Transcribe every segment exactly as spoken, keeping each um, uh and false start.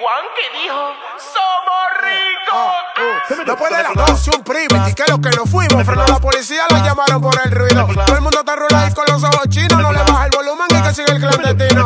Juan que dijo, somos ricos. Uh, uh. Después de las dos, un privity, que lo que nos fuimos. Frenó la policía, la llamaron por el ruido. Todo el mundo está rulado ahí con los ojos chinos. No le baja el volumen y que sigue el clandestino.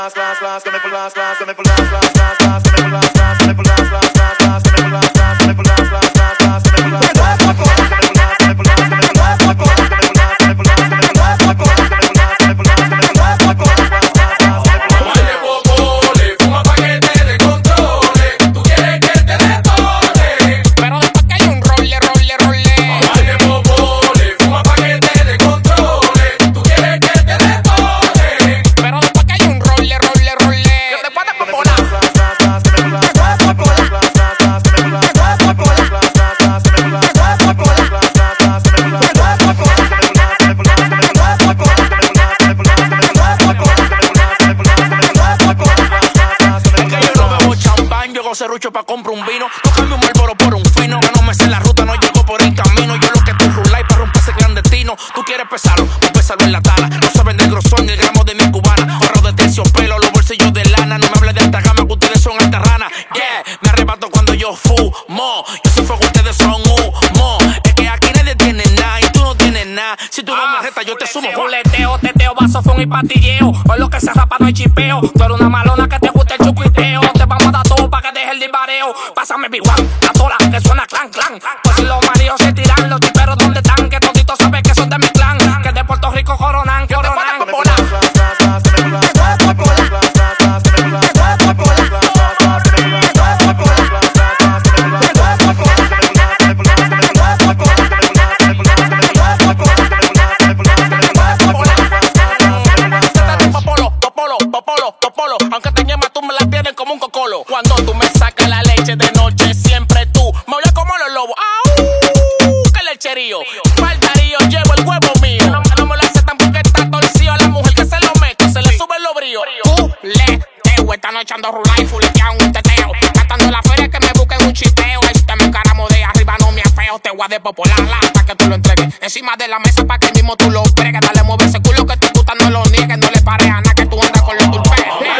Serrucho pa' comprar un vino. No cambio un Marlboro por un fino. Que no me sé la ruta, no llego por el camino. Yo lo que tú ruláis para romper ese clandestino. Tú quieres pesarlo, pues pésalo en la tala. No saben del grosor ni el gramo de mi cubana. Ahorro de terciopelo, los bolsillos de lana. No me hables de alta gama, que ustedes son alta rana. Yeah, me arrebato cuando yo fumo. Yo soy fuego, ustedes son humo. Es que aquí nadie tiene nada y tú no tienes nada. Si tú no me retas, yo te sumo. Fuleteo, teteo, vasofón y patilleo. O lo que se rapa no hay chipeo. Tú eres una malona que te gusta el chucuiteo. Te vamos a dar todo pa' que deje el dispareo. Pásame Big One, la sola, que suena clan, clan. Pues si los maridos se tiran, los tiperos ¿dónde están? Que toditos saben que son de mi clan. Que de Puerto Rico coronan, que coronan. Aunque te llamas, tú me la tienes como un cocolo. Cuando tú me sacas la leche de noche, siempre tú me hablas como los lobos. ¡Au! ¡Qué lecherío! Faltarío, llevo el huevo mío. No, no me lo aceptan porque está torcido. A la mujer que se lo mete, se le sube el brío. Tú le teo, están echando rula y fuletean un teteo. Gastando la feria que me busquen un chipeo. Este me encaramo de arriba, no me afeo. Te voy a despopolar hasta que tú lo entregues. Encima de la mesa pa' que mismo tú lo bregues. Dale, mueve ese culo que te gusta, no lo niegues. No le pares a nada que tú andas con los turpeos.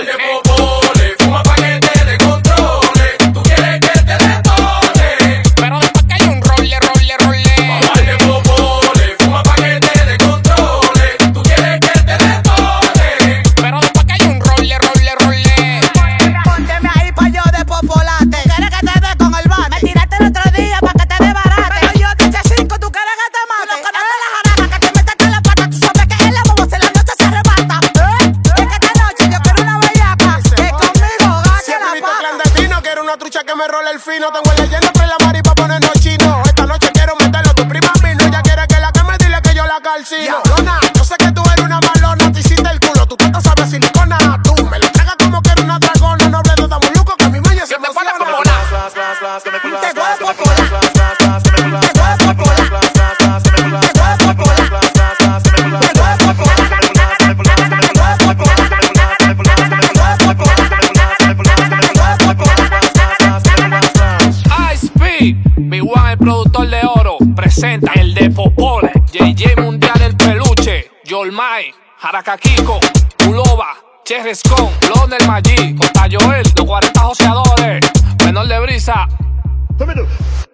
Que me role el fino, tengo el leyenda entre la mari pa' ponernos chino. Esta noche quiero meterlo, tu prima vino. Ella quiere que la queme, dile que yo la calcino. Lona, yo sé que tú eres una malona, te hiciste el culo, tu tata sabe silicona. Tú me lo tragas como que eres una dragona. No hables de damuruco, que a mi maña se me fue la pomona. Te voy a popolar. Big One, el productor de oro, presenta el de Popola. J J Mundial, el peluche. Yolmai, Jaracakiko, Uloba, Cherrescon, Lonel Maggi, J. Joel, los cuarenta joseadores, Menor de Brisa.